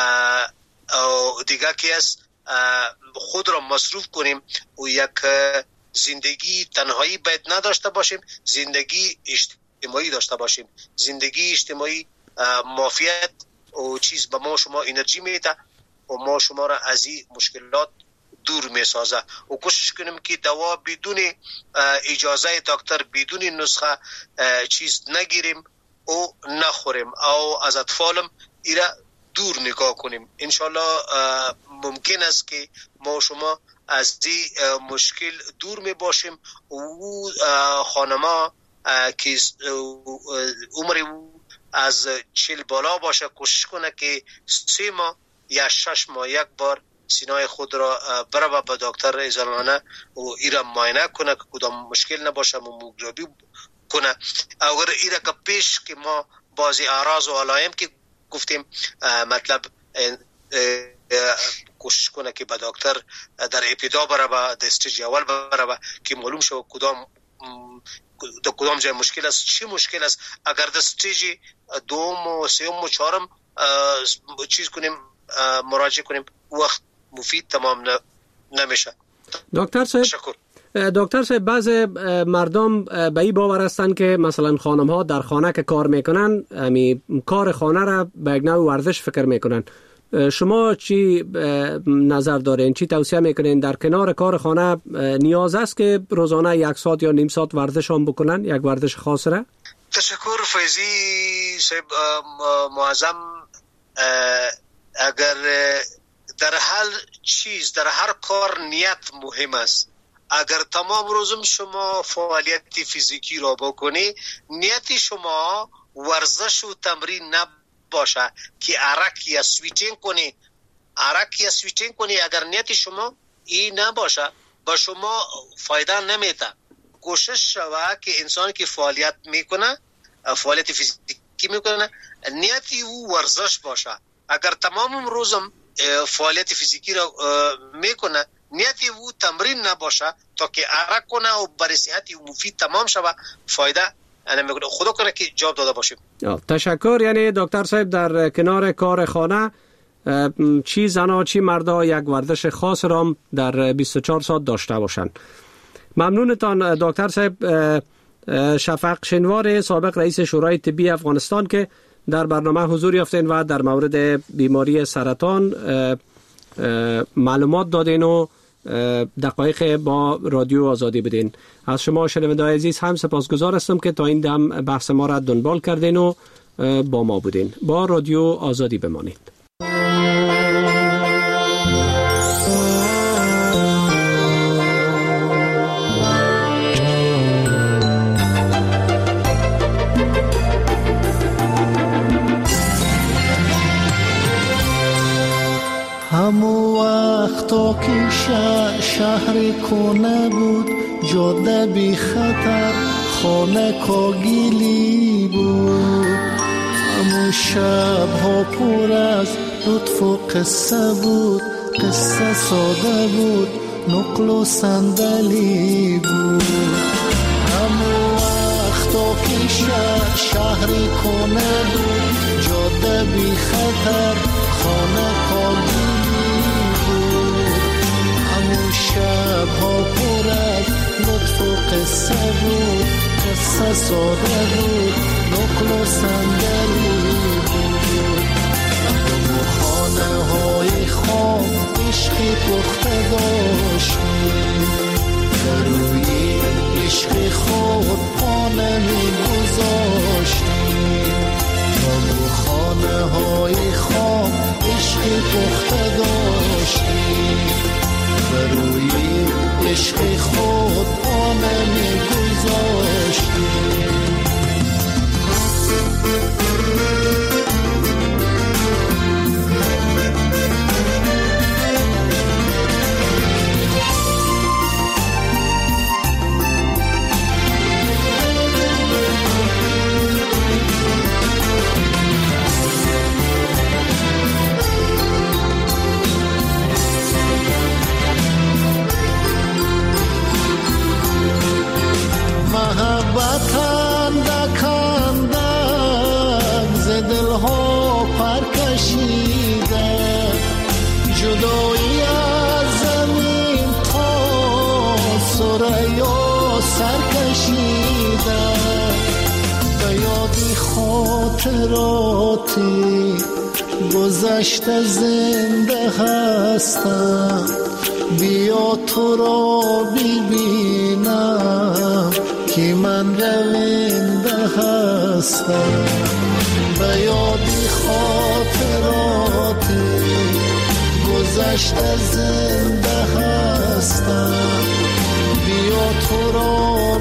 و دیگه که است خود را مصروف کنیم و یک زندگی تنهایی باید نداشته باشیم، زندگی اجتماعی داشته باشیم. زندگی اجتماعی معافیت و چیز به ما شما انرژی میده و ما شما را از این مشکلات دور میسازه و کوشش کنیم که دوا بدون اجازه دکتر، بدون نسخه چیز نگیریم و نخوریم او از اطفالم ایرا دور نگاه کنیم. انشالله ممکن است که ما شما از این مشکل دور می باشیم و خانما که عمر از 40 بالا باشه کوشش کنه که 3 ماه یا 6 ماه یک بار سینای خود را بره به دکتر ایزالانه و ایرا معاینه کنه که کدام مشکل نباشه، ماموگرافی کنه. اگر ایرا که پیش که ما بعضی اعراض و علائم که گفتیم مطلب کوشش کنه که به دکتر در ابتدا بره و در استیج اول بره که معلوم شود کدام جای مشکل است، چی مشکل است. اگر در استیج دوم و سوم و چهارم چیز کنیم، مراجعه کنیم، وقت مفید تمام نمیشه. دکتر صاحب بعض مردم به این باور هستند که مثلا خانم ها در خانه که کار میکنن کار خانه را به یک نوع ورزش فکر میکنن. شما چی نظر دارین؟ چی توصیه میکنین؟ در کنار کار خانه نیاز است که روزانه 1 ساعت یا نیم ساعت ورزش هم بکنن، یک ورزش خاص را؟ تشکر فیضی صاحب معظم. اگر در هر کار نیت مهم است. اگر تمام روزم شما فعالیت فیزیکی را بکنی، نیت شما ورزش و تمرین نباشه که عرق یا سویچینگ کنی، اگر نیت شما این نباشه با شما فایده نمیده. کوشش شوه که انسان که فعالیت میکنه، فعالیت فیزیکی میکنه، نیتی او ورزش باشه. اگر تمام روزم فعالیت فیزیکی را میکنه، نیتی او تمرین نباشه تا که عرق کنه و برای صحت مفید تمام شوه، فایده نمیکنه. خدا کنه که جواب داده باشیم. تشکر. یعنی دکتر صاحب در کنار کار خانه چی زنا چی مردا یک ورزش خاص را در 24 ساعت داشته باشن. ممنونتان دکتر صاحب. شفق شنوار سابق رئیس شورای طبی افغانستان که در برنامه حضور یافتین و در مورد بیماری سرطان معلومات دادین و دقایق با رادیو آزادی بدین. از شما شنونده‌های عزیز هم سپاسگزار هستم که تا این دم بحث ما را دنبال کردین و با ما بودین. با رادیو آزادی بمانید. شهری کنه بود، جاده بی خطر، خانه کاگیلی بود. همون شب ها پر از لطف و قصه بود، قصه ساده بود، نقل و صندلی بود. همون وقتا که شهری کنه بود، جاده بی خطر، خانه کاگیلی بود. همون شب ها پر از لطف و قصه بود، قصه ساده بود، نقل و صندلی بود. همون خانه های خام عشقی پخته داشتیم، در روی عشق خود پانه می گذاشتیم. همون خانه های خام عشقی پخته داشتیم، در روی عشق خود پانه می گذاشتیم. محبت اندک اندک ز دلها پر کشیده، جدایی از زمین تا ثریا سر کشیده. به یادی خاطراتی گذشته زنده هستم، بیا تو را ببینم که من رونده هستم. به یادی خاطراتی گذشته زنده هستم، بیا تو را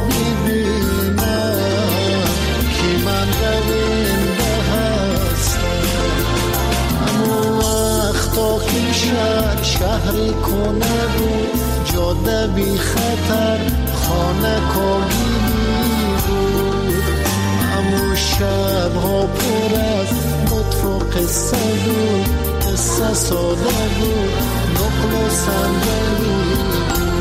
ببینم که من رونده هستم. همون وقتا که شهری کنه بود، جاده بی خطر، خانه کاگیلی بود. همون شب ها پر از لطف و قصه بود، قصه ساده بود، نقل و صندلی بود.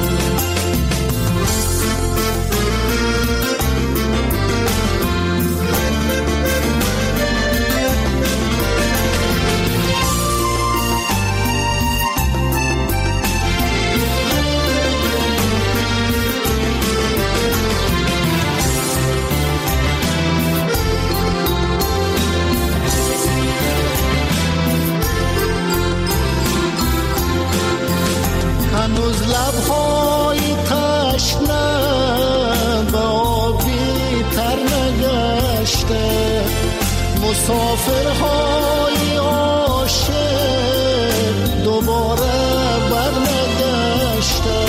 هنوز لبهای تشنه به آبی تر نگشته، مسافرهای عاشق دوباره بر نگشته.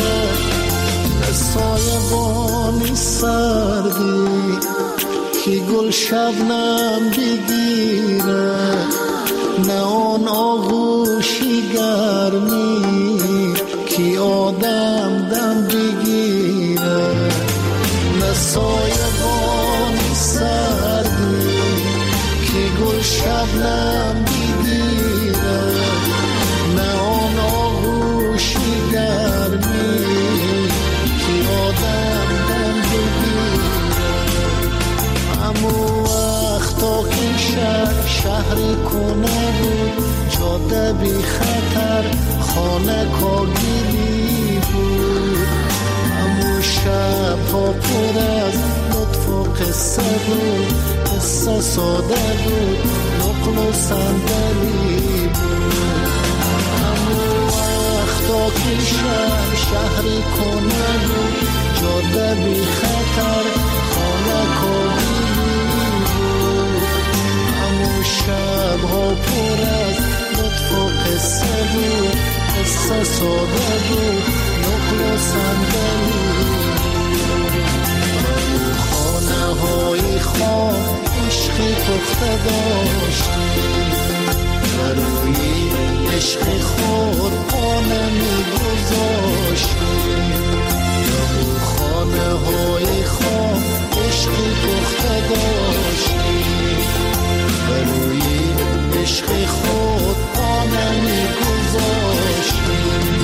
سایبانی سردی که گل شبنم بگیره، نه آن آغوشی گرمی که آدم دم بگیره. نه سایبانی سردی که گل شبنم بگیره، نه آن آغوشی گرمی که آدم دم بگیره. همون وقتا که شهری کنه بود، جاده بی خطر، خانه کاگیلی بود. همون شب ها پر از لطف و قصه بود، قصه ساده بود، نقل و صندلی بود. همون وقتا که شهری کنه بود، جاده بی خطر، خانه کاگیلی بود. همون شب ها پر از لطف و قصه بود، قصه ساده بود، نقل و صندلی بود. خانه های خام عشقی پخته داشتیم، در روی عشق خود پا نمی‌گذاشتیم، در خانه های خام عشق پخته داشتیم، برای عشق خود پا نمی‌گذاشتیم.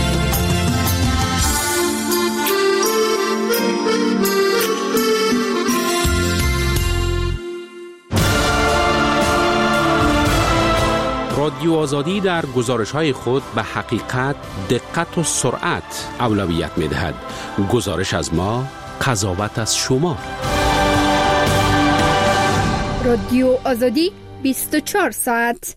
رادیو آزادی در گزارش‌های خود به حقیقت، دقت و سرعت اولویت می‌دهد. گزارش از ما، قضاوت از شما. رادیو آزادی 24 ساعت.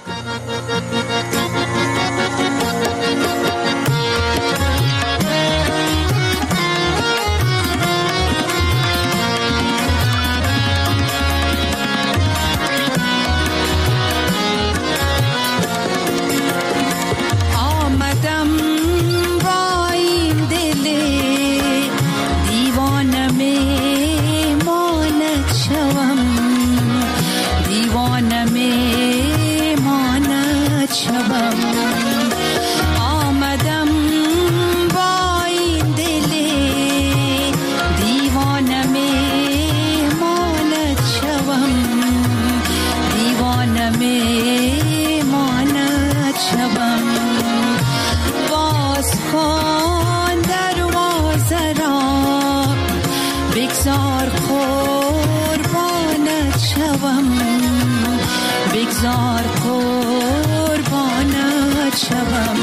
بگذار قربانت شوم.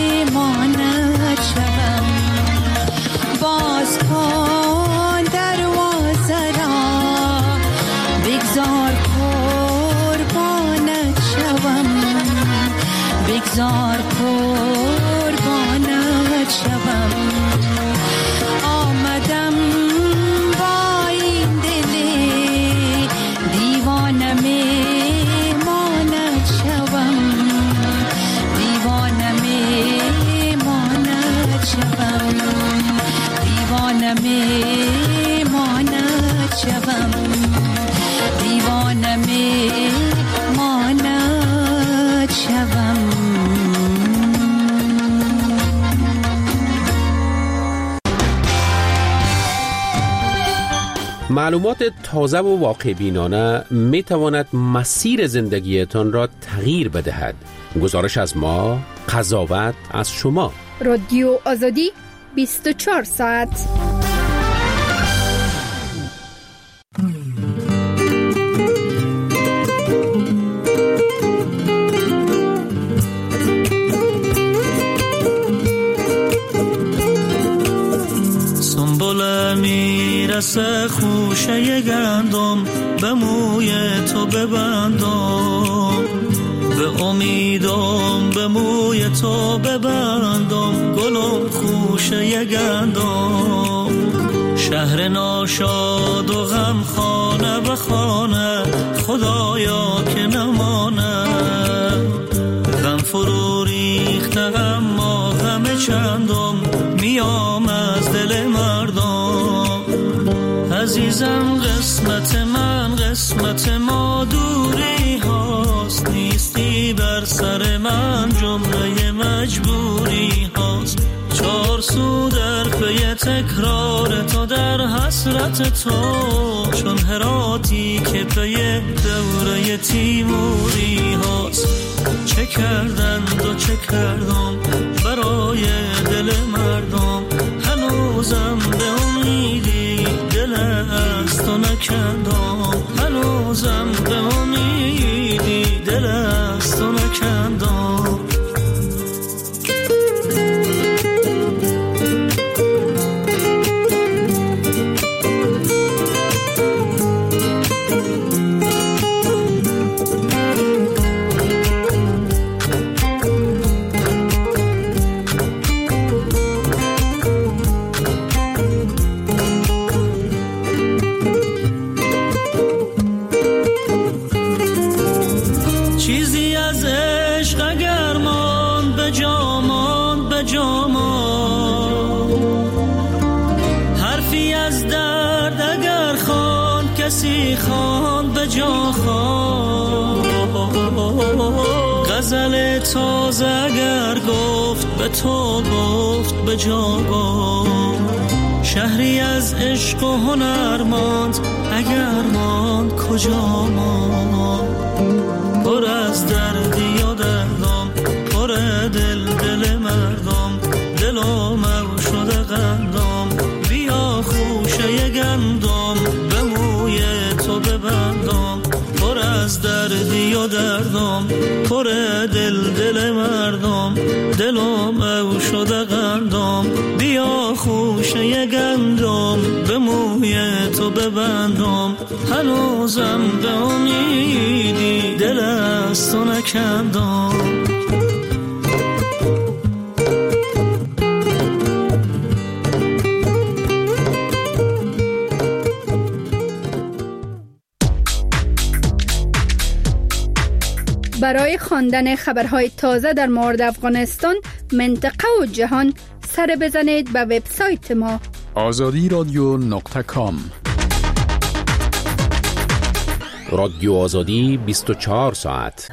باز کن در شوم دیوانه ماند شوم. معلومات تازه و واقع بینانه می تواند مسیر زندگیتان را تغییر بدهد. گزارش از ما، قضاوت از شما. رادیو آزادی 24 ساعت. میرسه خوشه گندم به موی تو ببندم، به امیدم به موی تو ببندم، گلم خوشه گندم. شهر ناشاد و غم خانه به خانه خدایا که نمانه، غم فرو ریخته اما غم چندم میام از دل مردم. عزیزم قسمت من قسمت ما دوری هاست، نیستی بر سر من جمله مجبوری هاست. چار سو در پی تکرار تو در حسرت تو، چون هراتی که پی دوره تیموری هاست. چه کردند و چه کردم برای دل مردم، هنوزم به امیدی دل از تو نکندم، هنوزم به امیدی دل از تو نکندم. غزل تازه اگر گفت به تو گفت به جا گفت، شهری از عشق و هنر ماند اگر ماند کجا ماند. پر از دردی و دردم پر دل دل مردم، دلم او شده قندم بیا خوشه گندم به موی تو ببندم. پر از دردی و دردم پر دل دل مردم، دلم او شده قندم بیا خوشه گندم به موی تو ببندم. هنوزم به امیدی دل از تو نکندم. برای خواندن خبرهای تازه در مورد افغانستان، منطقه و جهان سر بزنید به وبسایت ما azadiradyo.com. رادیو آزادی 24 ساعت.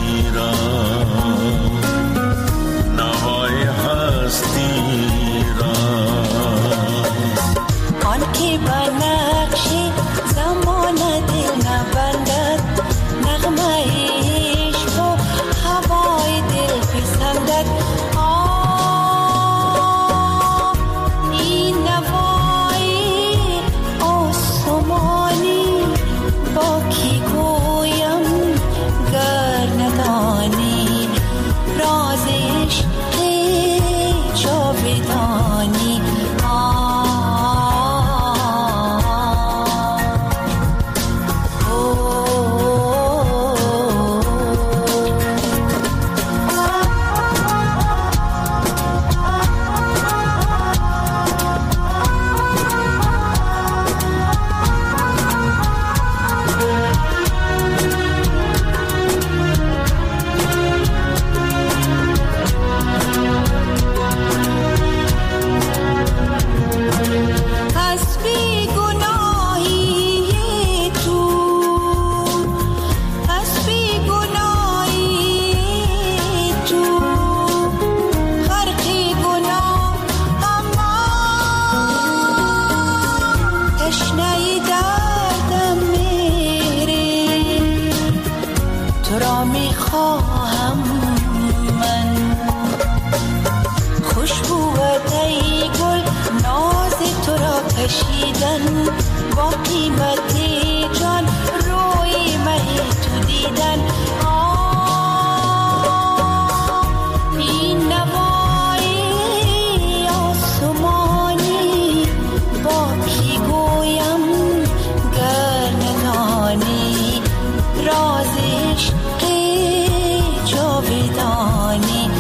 نوای هستی را تو را میخواهم من. خوشبوت ای گل ناز تو را کشیدن، با قیمت جان روی مه تو دیدن. این نوای آسمانی با کی گویم گر ندانی، راز عشق جاودانی.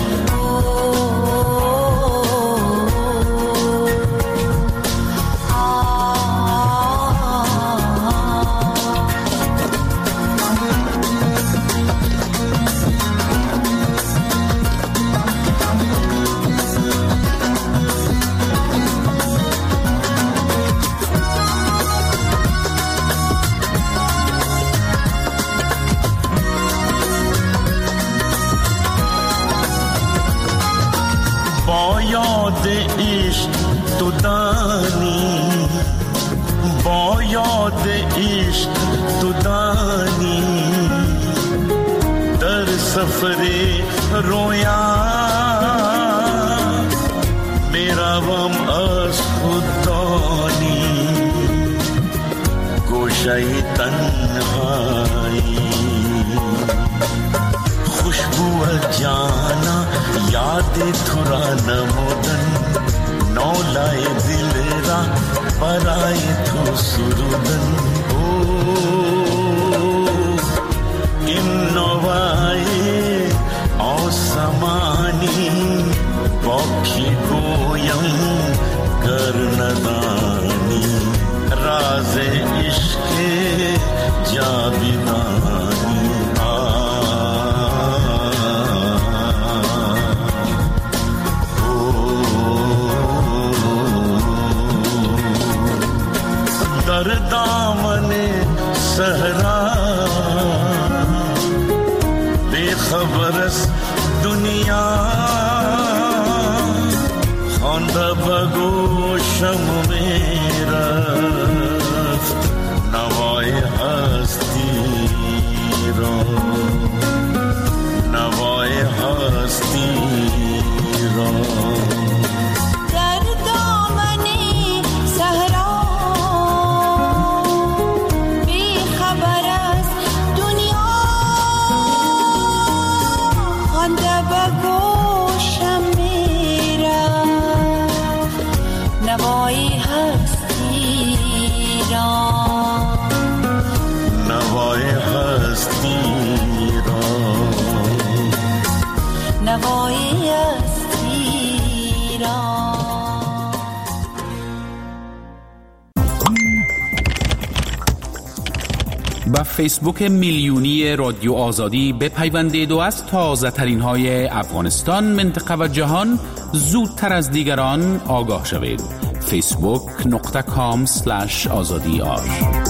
با یاد عشق تو دانی، با یاد عشق تو دانی، در سفر رویا میروم از خود دانی. گوشه تنهایی خوشبو جانا یاد تو را نمودن، نولای دل را برای تو سرودن. این نوای آسمانی با کی گویم گر ندانی، راز عشق جاودانی. در دامن صحرا بے خبر است دنیا، خوانده بگوشم می رفت نوای هستی را، نوای هستی را. نوای هستی را، نوای هستی را، نوای هستی را. با فیسبوک میلیونی رادیو آزادی بپیوندید و از تازه ترین های افغانستان، منطقه و جهان زودتر از دیگران آگاه شوید. facebook.com/azadi